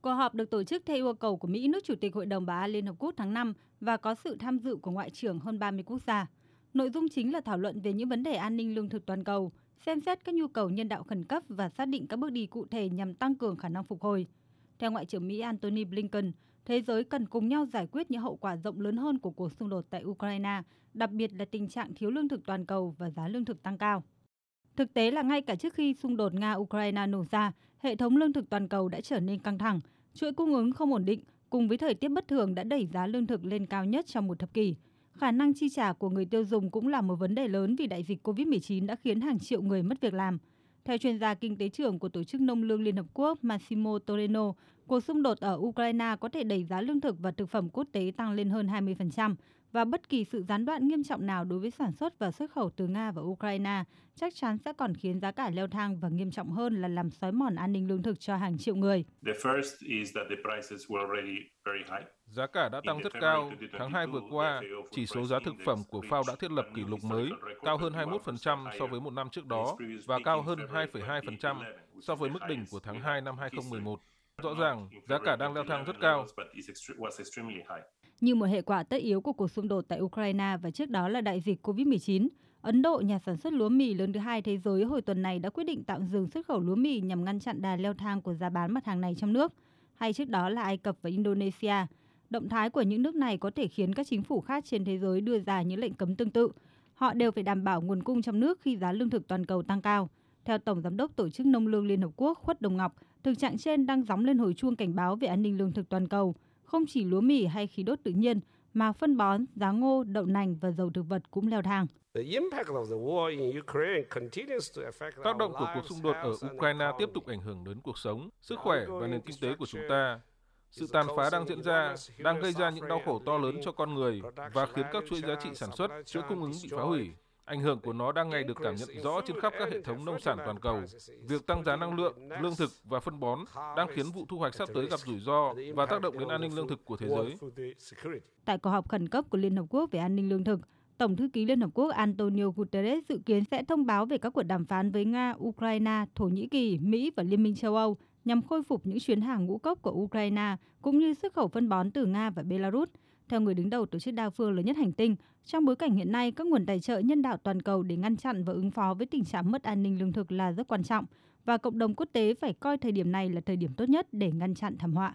Cuộc họp được tổ chức theo yêu cầu của Mỹ, nước Chủ tịch Hội đồng Bảo an Liên Hợp Quốc tháng 5 và có sự tham dự của Ngoại trưởng hơn 30 quốc gia. Nội dung chính là thảo luận về những vấn đề an ninh lương thực toàn cầu, xem xét các nhu cầu nhân đạo khẩn cấp và xác định các bước đi cụ thể nhằm tăng cường khả năng phục hồi. Theo Ngoại trưởng Mỹ Antony Blinken, thế giới cần cùng nhau giải quyết những hậu quả rộng lớn hơn của cuộc xung đột tại Ukraine, đặc biệt là tình trạng thiếu lương thực toàn cầu và giá lương thực tăng cao. Thực tế là ngay cả trước khi xung đột Nga-Ukraine nổ ra, hệ thống lương thực toàn cầu đã trở nên căng thẳng, chuỗi cung ứng không ổn định cùng với thời tiết bất thường đã đẩy giá lương thực lên cao nhất trong một thập kỷ. Khả năng chi trả của người tiêu dùng cũng là một vấn đề lớn vì đại dịch COVID-19 đã khiến hàng triệu người mất việc làm. Theo chuyên gia kinh tế trưởng của Tổ chức Nông lương Liên Hợp Quốc Massimo Toreno, cuộc xung đột ở Ukraine có thể đẩy giá lương thực và thực phẩm quốc tế tăng lên hơn 20%, và bất kỳ sự gián đoạn nghiêm trọng nào đối với sản xuất và xuất khẩu từ Nga và Ukraine chắc chắn sẽ còn khiến giá cả leo thang và nghiêm trọng hơn là làm xói mòn an ninh lương thực cho hàng triệu người. Giá cả đã tăng rất cao. Tháng 2 vừa qua, chỉ số giá thực phẩm của FAO đã thiết lập kỷ lục mới, cao hơn 21% so với một năm trước đó và cao hơn 2,2% so với mức đỉnh của tháng 2 năm 2011. Rõ ràng, giá cả đang leo thang rất cao. Như một hệ quả tất yếu của cuộc xung đột tại Ukraine và trước đó là đại dịch COVID-19, Ấn Độ, nhà sản xuất lúa mì lớn thứ hai thế giới, hồi tuần này đã quyết định tạm dừng xuất khẩu lúa mì nhằm ngăn chặn đà leo thang của giá bán mặt hàng này trong nước. Hay trước đó là Ai Cập và Indonesia. Động thái của những nước này có thể khiến các chính phủ khác trên thế giới đưa ra những lệnh cấm tương tự. Họ đều phải đảm bảo nguồn cung trong nước khi giá lương thực toàn cầu tăng cao. Theo Tổng Giám đốc Tổ chức Nông lương Liên Hợp Quốc Khuất Đồng Ngọc, thực trạng trên đang gióng lên hồi chuông cảnh báo về an ninh lương thực toàn cầu. Không chỉ lúa mì hay khí đốt tự nhiên, mà phân bón, giá ngô, đậu nành và dầu thực vật cũng leo thang. Tác động của cuộc xung đột ở Ukraine tiếp tục ảnh hưởng đến cuộc sống, sức khỏe và nền kinh tế của chúng ta. Sự tàn phá đang diễn ra, đang gây ra những đau khổ to lớn cho con người và khiến các chuỗi giá trị sản xuất, chuỗi cung ứng bị phá hủy. Ảnh hưởng của nó đang ngày được cảm nhận rõ trên khắp các hệ thống nông sản toàn cầu. Việc tăng giá năng lượng, lương thực và phân bón đang khiến vụ thu hoạch sắp tới gặp rủi ro và tác động đến an ninh lương thực của thế giới. Tại cuộc họp khẩn cấp của Liên Hợp Quốc về an ninh lương thực, Tổng thư ký Liên Hợp Quốc Antonio Guterres dự kiến sẽ thông báo về các cuộc đàm phán với Nga, Ukraine, Thổ Nhĩ Kỳ, Mỹ và Liên minh châu Âu nhằm khôi phục những chuyến hàng ngũ cốc của Ukraine cũng như xuất khẩu phân bón từ Nga và Belarus. Theo người đứng đầu tổ chức đa phương lớn nhất hành tinh, trong bối cảnh hiện nay, các nguồn tài trợ nhân đạo toàn cầu để ngăn chặn và ứng phó với tình trạng mất an ninh lương thực là rất quan trọng, và cộng đồng quốc tế phải coi thời điểm này là thời điểm tốt nhất để ngăn chặn thảm họa.